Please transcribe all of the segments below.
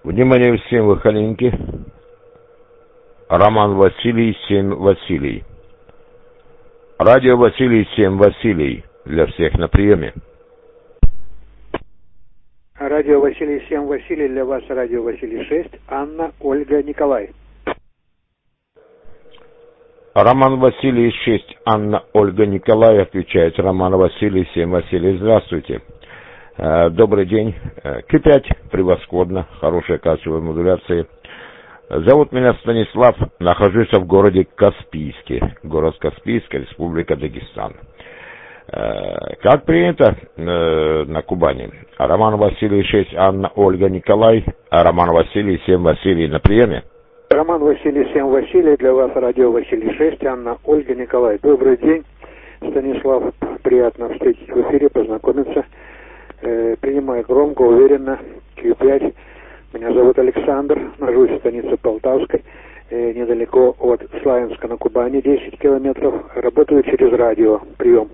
Внимание всем выхоленьки. Роман Василий, 7 Василий. Радио Василий, 7 Василий. Для всех на приеме. Радио Василий, 7 Василий. Для вас радио Василий 6. Анна, Ольга, Николай. Роман Василий 6. Анна, Ольга, Николай. Отвечает Роман Василий, 7 Василий. Здравствуйте. Добрый день. Q5. Превосходно. Хорошая качество модуляции. Зовут меня Станислав. Нахожусь в городе Каспийске. Город Каспийск, Республика Дагестан. Как принято на Кубани. Роман Василий 6. Анна, Ольга, Николай. Роман Василий 7 Василий на приеме. Роман Василий, 7 Василий. Для вас радио Василий 6. Анна, Ольга, Николай. Добрый день. Станислав, приятно встретить в эфире, познакомиться. Принимаю громко, уверенно. Q5. Меня зовут Александр. Нахожусь в станице Полтавской, недалеко от Славянска на Кубани, 10 километров. Работаю через радио. Прием.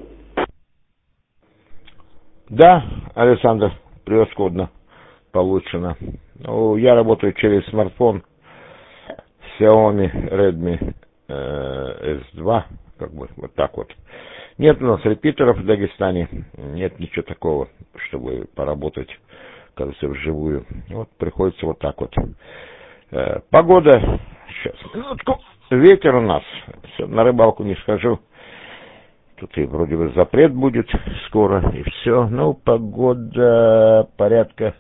Да, Александр, превосходно получено. Ну, я работаю через смартфон Xiaomi Redmi S2, как бы вот так вот. Нет у нас репитеров в Дагестане, нет ничего такого, чтобы поработать, кажется, вживую. Вот приходится вот так вот. Погода, сейчас, минутку, ветер у нас, все, на рыбалку не схожу. Тут и вроде бы запрет будет скоро, и все. Ну, погода порядка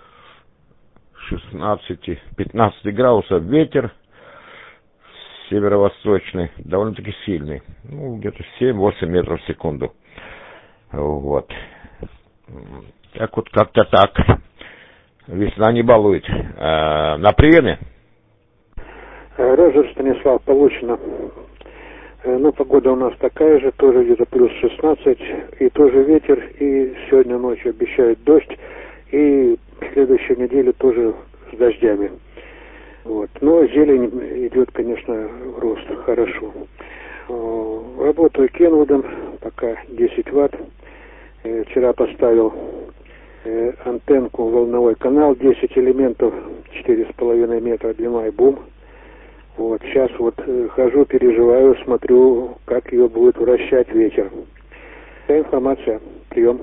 16-15 градусов, ветер северо-восточный, довольно-таки сильный. Ну, где-то 7-8 метров в секунду. Вот. Так вот, как-то так. Весна не балует. На приеме? Розер, Станислав, получено. Ну, погода у нас такая же, тоже где-то плюс 16, и тоже ветер, и сегодня ночью обещают дождь, и в следующей неделе тоже с дождями. Вот. Но зелень идет, конечно, в рост, хорошо. Работаю Кенвудом, пока 10 ватт. Вчера поставил антенку, волновой канал, 10 элементов, 4,5 метра длина и бум. Вот, сейчас вот хожу, переживаю, смотрю, как ее будет вращать ветер. Вся информация. Прием.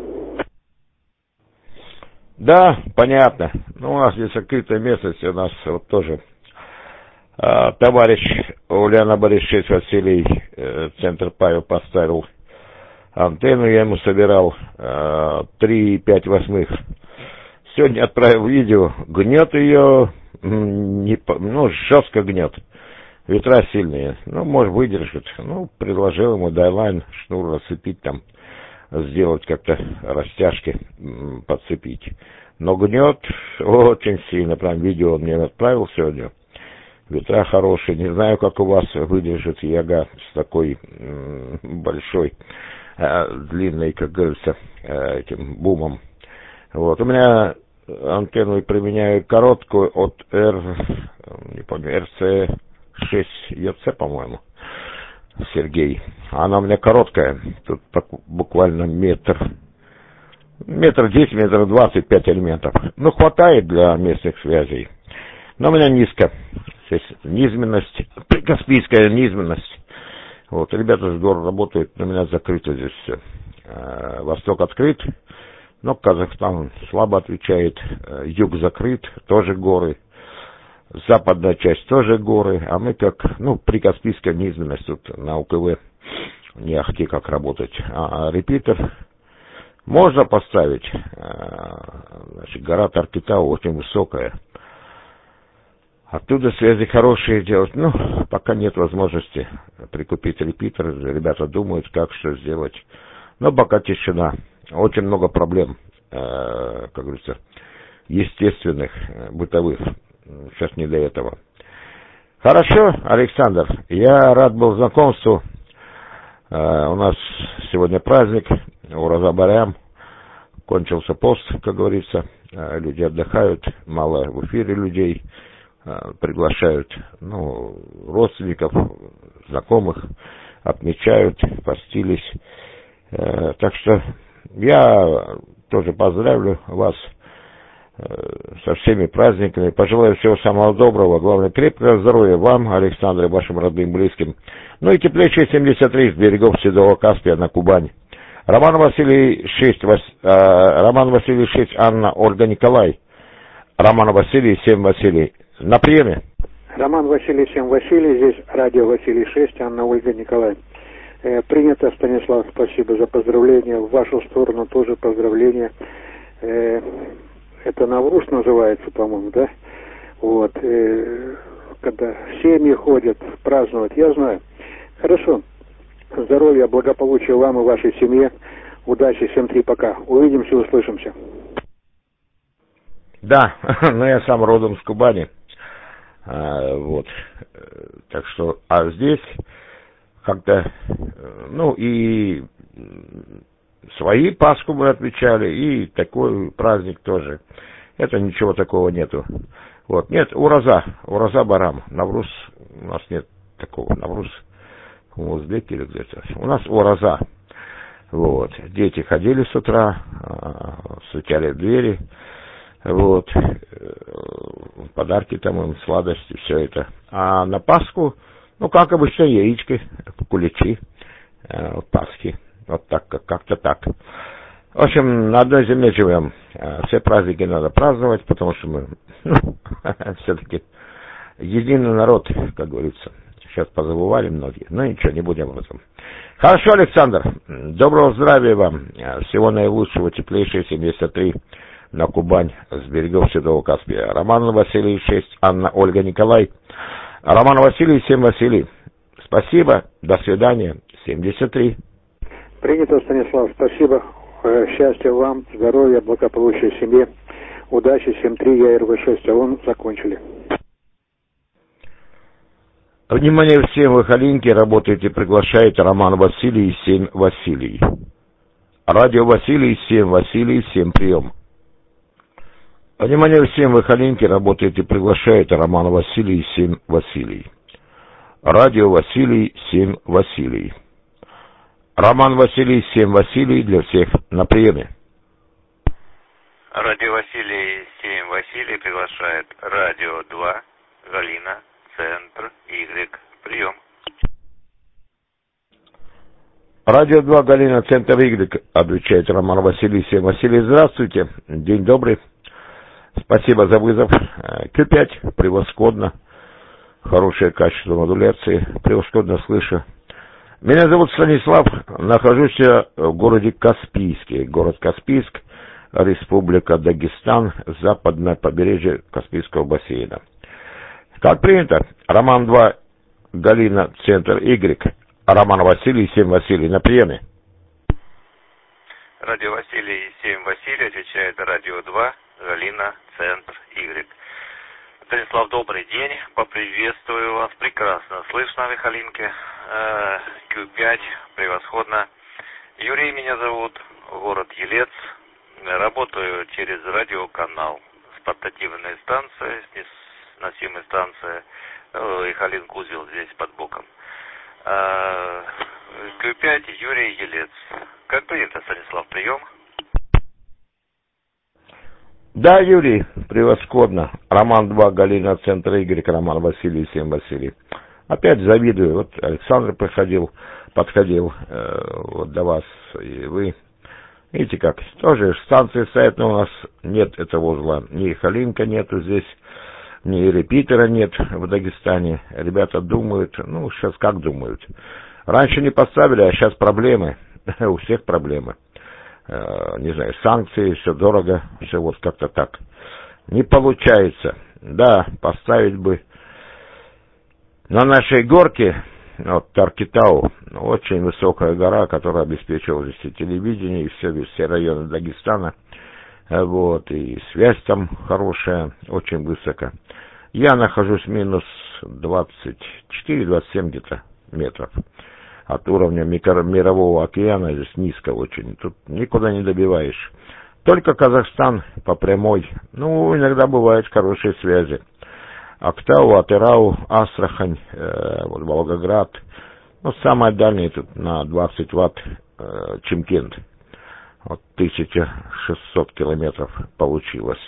Да, понятно. Ну, у нас здесь открытая местность, у нас вот тоже товарищ Ульяна Борисович Василий, центр Павел, поставил антенну, я ему собирал 3,5. Сегодня отправил видео, гнет ее, жестко гнет. Ветра сильные, ну, может, выдержит. Ну, предложил ему дайлайн, шнур расцепить там, сделать как-то растяжки, подцепить. Но гнет очень сильно, прям видео он мне отправил сегодня. Ветра хорошие, не знаю, как у вас выдержит яга с такой большой, длинной, как говорится, этим бумом. Вот, у меня антенну применяю короткую от RC6 EC, по-моему, Сергей. Она у меня короткая, тут буквально метр 10, метр 25 элементов. Ну, хватает для местных связей. Но у меня низко. Здесь низменность, Каспийская низменность. Вот, ребята с гор работают, у меня закрыто здесь все. Восток открыт, но Казахстан слабо отвечает. Юг закрыт, тоже горы. Западная часть тоже горы, а мы как, прикаспийская низменность, тут на УКВ не ахти как работать. А репитер можно поставить, значит, гора Таркитау очень высокая. Оттуда связи хорошие делать, пока нет возможности прикупить репитер, ребята думают, как что сделать. Но пока тишина, очень много проблем, как говорится, естественных, бытовых. Сейчас не до этого. Хорошо, Александр, я рад был знакомству. У нас сегодня праздник, Ураза Барям. Кончился пост, как говорится. Люди отдыхают, мало в эфире людей. Приглашают, родственников, знакомых, отмечают, постились. Так что я тоже поздравлю вас со всеми праздниками. Пожелаю всего самого доброго, главное крепкого здоровья вам, Александр, и вашим родным, близким. Ну и теплейшие 73 с берегов Седого Каспия на Кубань. Роман Василий 6, Анна, Ольга, Николай. Роман Василий 7, Василий. На приеме. Роман Василий 7, Василий, здесь радио Василий 6, Анна, Ольга, Николай. Принято, Станислав, спасибо за поздравления. В вашу сторону тоже поздравления. Это Навруз называется, по-моему, да? Вот. Когда семьи ходят праздновать, я знаю. Хорошо. Здоровья, благополучия вам и вашей семье. Удачи, всем 3, пока. Увидимся, услышимся. Да, но я сам родом с Кубани. Вот. Так что, а здесь как-то, ну и свои Пасху мы отмечали, и такой праздник тоже. Это ничего такого нету. Вот, нет, Ураза Барам. Навруз у нас нет такого. Навруз в Узбеке или где-то. У нас Ураза. Вот. Дети ходили с утра, стучали в двери. Вот. Подарки там им, сладости, все это. А на Пасху, ну, как обычно, яички, куличи, Пасхи. Вот так, как-то так. В общем, на одной земле живем. Все праздники надо праздновать, потому что мы все-таки единый народ, как говорится. Сейчас позабывали многие. Но ничего, не будем об этом. Хорошо, Александр. Доброго здравия вам. Всего наилучшего, теплейшие 73 на Кубань с берегов Седого Каспия. Роман Василий 6, Анна, Ольга, Николай. Роман Василий 7, Василий. Спасибо. До свидания. 73. Принято, Станислав, спасибо. Счастья вам, здоровья, благополучия семье. Удачи, 7-3, я РВ6, а он закончили. Внимание всем, вы Халинки, работаете, приглашает Роман Василий 7, Василий. Радио Василий 7, Василий 7, прием. Внимание всем, вы Халинки, работаете, приглашает Роман Василий 7, Василий. Радио Василий 7, Василий. Роман Василий 7, Василий, для всех на приеме. Радио Василий 7, Василий приглашает Радио 2, Галина, Центр, Y, прием. Радио 2, Галина, Центр, Y, отвечает Роман Василий 7, Василий. Здравствуйте, день добрый. Спасибо за вызов. Q5, превосходно. Хорошее качество модуляции, превосходно слышу. Меня зовут Станислав, нахожусь в городе Каспийске. Город Каспийск, Республика Дагестан, западное побережье Каспийского бассейна. Как принято, Роман 2, Галина, Центр, Y, Роман Василий 7, Василий, на приеме. Радио Василий 7, Василий, отвечает Радио 2, Галина, Центр, Y. Станислав, добрый день, поприветствую вас, прекрасно слышно в Халинке. Q5, превосходно. Юрий меня зовут, город Елец. Работаю через радиоканал с портативной станцией, с носимой станцией. И Халинка узел здесь под боком. Q5, Юрий, Елец. Как принято, Станислав, прием? Да, Юрий, превосходно. Роман 2, Галина, Центр, Y, Роман Василий 7, Василий. Опять завидую. Вот Александр подходил вот до вас, и вы. Видите как, тоже станции стоят, но у нас нет этого узла. Ни Халинка нету здесь, ни репитера нет в Дагестане. Ребята думают, ну, сейчас как думают. Раньше не поставили, а сейчас проблемы. У всех проблемы. Не знаю, санкции, все дорого, все вот как-то так. Не получается. Да, поставить бы на нашей горке, вот Таркитау, очень высокая гора, которая обеспечивала здесь телевидение, и все районы Дагестана. Вот, и связь там хорошая, очень высоко. Я нахожусь минус 24-27 где-то метров от уровня мирового океана, здесь низко очень, тут никуда не добиваешь. Только Казахстан по прямой, ну, иногда бывают хорошие связи. Актау, Атырау, Астрахань, вот Волгоград, ну, самое дальнее тут на 20 ватт Чимкент, вот 1600 километров получилось.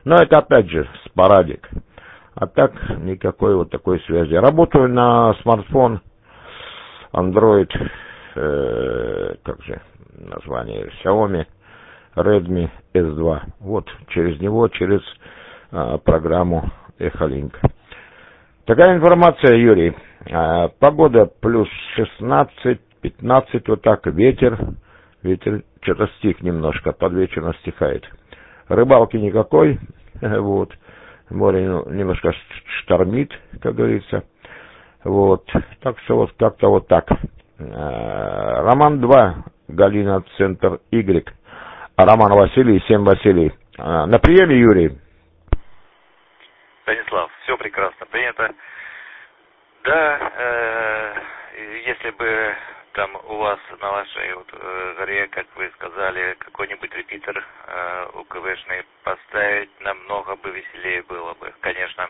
Но это опять же спорадик. А так никакой вот такой связи. Работаю на смартфон Android, как же название, Xiaomi Redmi S2. Вот через него, через программу Echolink. Такая информация, Юрий. Погода плюс 16, 15, вот так, ветер что-то стих немножко, под вечер стихает. Рыбалки никакой, вот, море немножко штормит, как говорится, вот, так что вот как-то вот так. Роман 2, Галина, Центр Y, Роман Василий, 7 Василий. На приеме, Юрий? Станислав, все прекрасно принято. Да, если бы там у вас на вашей горе, как вы сказали, какой-нибудь репитер УКВшный поставить, намного бы веселее было бы. Конечно,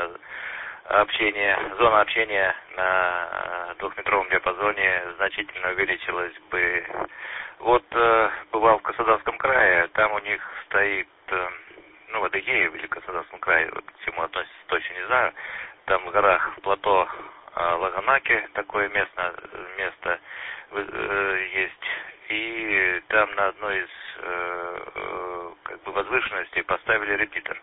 зона общения на 2-метровом диапазоне значительно увеличилась бы. Вот бывал в Краснодарском крае, там у них стоит, в Адыгее или Краснодарском крае, вот к чему относится, точно не знаю, там в горах, в плато Лаганаки, такое место есть, и там на одной из возвышенностей поставили репитер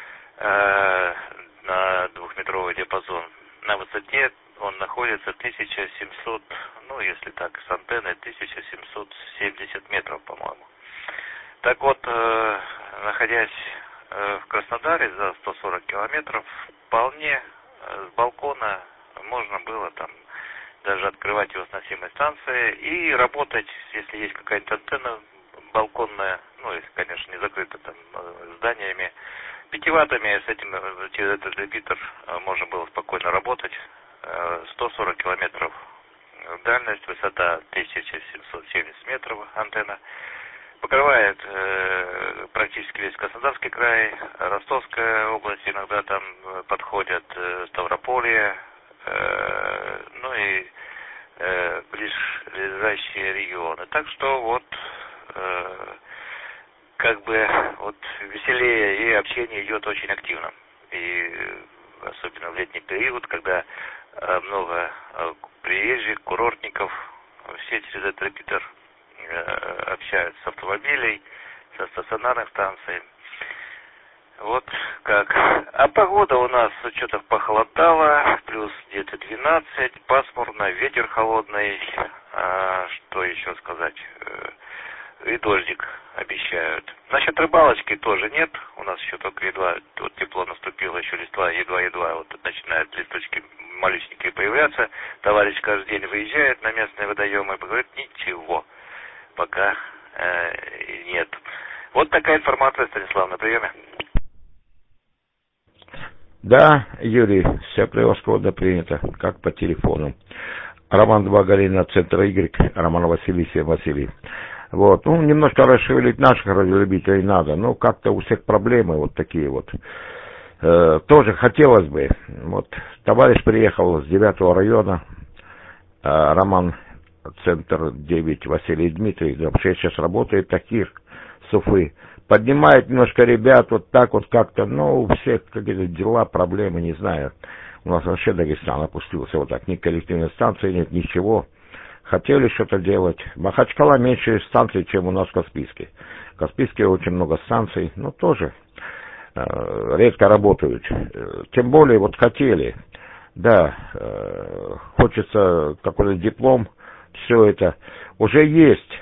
на 2-метровый диапазон. На высоте он находится 1700, если так, с антенной 1770 метров, по-моему. Так вот, находясь в Краснодаре за 140 километров, вполне с балкона можно было там даже открывать его сносимой станции и работать, если есть какая-то антенна балконная, если, конечно, не закрыта там зданиями, 5 ваттами, с этим через этот репитер можно было спокойно работать. 140 километров дальность, высота 1770 метров антенна. Покрывает практически весь Краснодарский край, Ростовская область, иногда там подходят Ставрополье, и ближайшие регионы. Так что вот веселее, и общение идет очень активно. И особенно в летний период, когда много приезжих, курортников, все через этот репитер общаются с автомобилей, со стационарных станций. Вот как. А погода у нас что-то похолодала, плюс где-то 12, пасмурно, ветер холодный. Что еще сказать? И дождик обещают. Насчет рыбалочки тоже нет. У нас еще только едва тепло наступило, еще листва едва-едва начинают листочки малюсенькие появляться. Товарищ каждый день выезжает на местные водоемы и говорит, ничего, пока нет. Вот такая информация, Станислав, на приеме. Да, Юрий, все превосходно принято, как по телефону. Роман 2, Галина, Центр Y, Роман Василий, 7 Василий. Вот, немножко расшевелить наших радиолюбителей надо, как-то у всех проблемы вот такие вот. Тоже хотелось бы, товарищ приехал с 9-го района, Роман, Центр 9, Василий Дмитрий, вообще сейчас работает таких с Уфы. Поднимает немножко ребят, вот так вот как-то, у всех какие-то дела, проблемы, не знаю. У нас вообще Дагестан опустился вот так, ни коллективной станции нет, ничего. Хотели что-то делать. Махачкала меньше станций, чем у нас в Каспийске. В Каспийске очень много станций, тоже редко работают. Тем более, хотели. Да, хочется какой-то диплом, все это. Уже есть,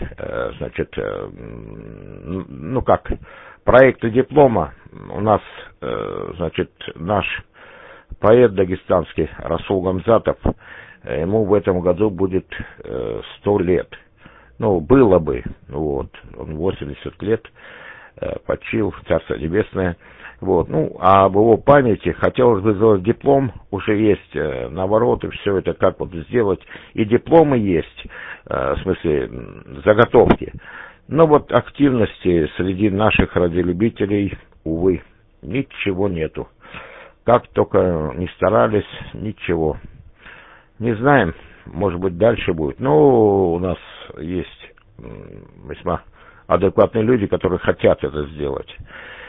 проекты диплома. У нас, наш поэт дагестанский Расул Гамзатов, ему в этом году будет 100 лет. Было бы, он 80 лет, почил, Царство Небесное. А об его памяти хотелось бы сделать диплом, уже есть навороты, все это как сделать. И дипломы есть, в смысле заготовки. Но активности среди наших радиолюбителей, увы, ничего нету. Как только не старались, ничего. Не знаем, может быть, дальше будет. У нас есть весьма адекватные люди, которые хотят это сделать.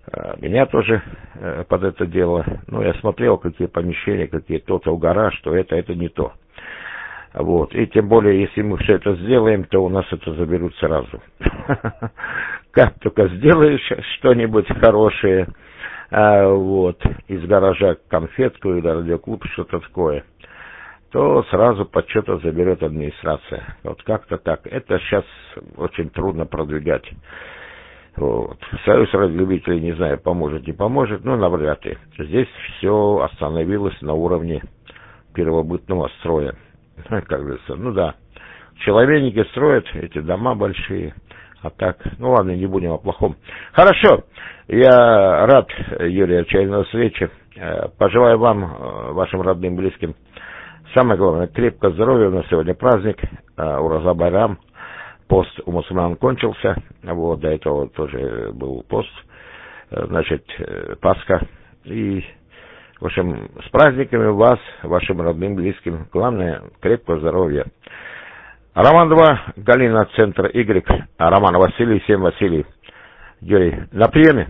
меня тоже под это дело. Ну, я смотрел, какие помещения, какие Total гараж, что это не то. Вот. И тем более, если мы все это сделаем, то у нас это заберут сразу. Как только сделаешь что-нибудь хорошее, вот, из гаража конфетку или радиоклуб, что-то такое, то сразу подсчета заберет администрация. Вот как-то так. Это сейчас очень трудно продвигать. Вот. Союз радиолюбителей, не знаю, поможет, не поможет, но навряд ли. Здесь все остановилось на уровне первобытного строя. Как говорится, ну да. Человейники строят эти дома большие. А так, ну ладно, не будем о плохом. Хорошо, я рад, Юрий, отчаянной встрече. Пожелаю вам, вашим родным, близким, самое главное, крепкого здоровья. У нас сегодня праздник, Ураза Байрам. Пост у мусульман кончился, вот, до этого тоже был пост, значит, Пасха. И, в общем, с праздниками вас, вашим родным, близким. Главное, крепкого здоровья. Роман 2, Галина, центр Y, Роман Василий, 7 Василий. Юрий, на приеме?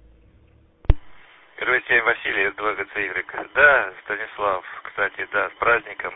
Первый 7 Василий, 2 ГЦY. Да, Станислав, кстати, да, с праздником.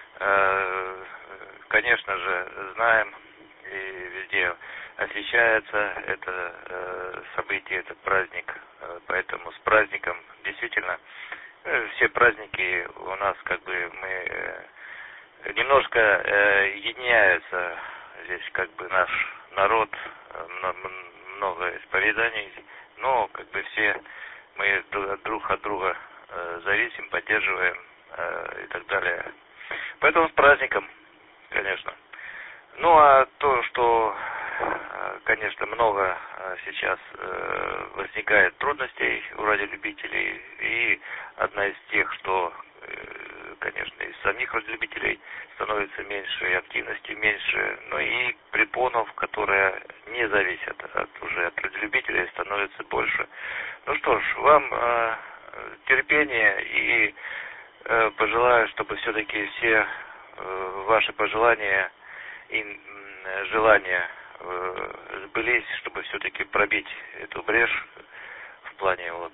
Конечно же, знаем, и везде освещается это событие, этот праздник. Поэтому с праздником, действительно, все праздники у нас, как бы, мы немножко единяются здесь, как бы, наш народ, много исповеданий, но, как бы, все мы друг от друга зависим, поддерживаем и так далее. Поэтому с праздником, конечно. Ну, а то, что, конечно, много сейчас возникает трудностей у радиолюбителей, и одна из тех, что, конечно, из самих радиолюбителей становится меньше, и активности меньше, но и препонов, которые не зависят уже от радиолюбителей, становится больше. Ну что ж, вам терпения и пожелаю, чтобы все-таки все ваши пожелания и желания сбылись, чтобы все-таки пробить эту брешь в плане вот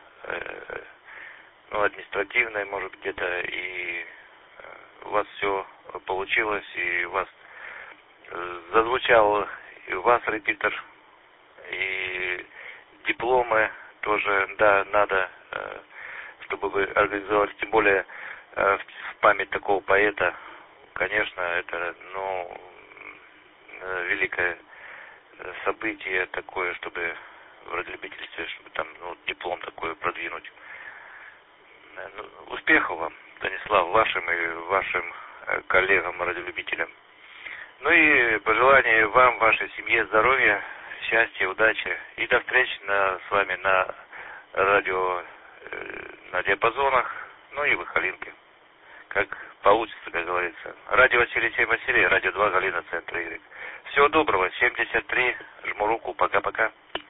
административной, может, где-то, и у вас все получилось, и у вас зазвучал и у вас репетитор, и дипломы тоже, да, надо, чтобы вы организовали, тем более в память такого поэта. Конечно, это, великое событие такое, чтобы в радиолюбительстве, чтобы там, диплом такой продвинуть. Успехов вам, Станислав, вашим и вашим коллегам-радиолюбителям. Ну и пожелания вам, вашей семье здоровья, счастья, удачи. И до встречи с вами на радио, на диапазонах, ну и в Ихалинке. Как получится, как говорится. Радио Василий 7 Василий, радио 2 Галина, центр Y. Всего доброго, 73, жму руку, пока-пока.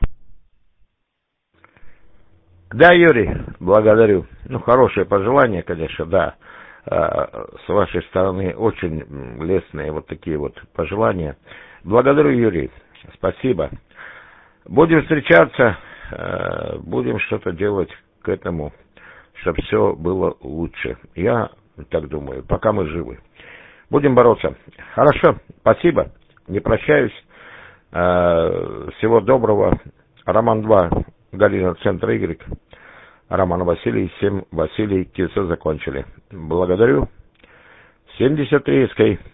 Да, Юрий, благодарю. Хорошее пожелание, конечно, да. С вашей стороны очень лестные вот такие вот пожелания. Благодарю, Юрий. Спасибо. Будем встречаться, будем что-то делать к этому, чтобы все было лучше. Я так думаю, пока мы живы. Будем бороться. Хорошо, спасибо. Не прощаюсь. Всего доброго. Роман 2, Галина, центр Y. Роман Василий, 7 Василий, кильцо закончили. Благодарю. 73 СК.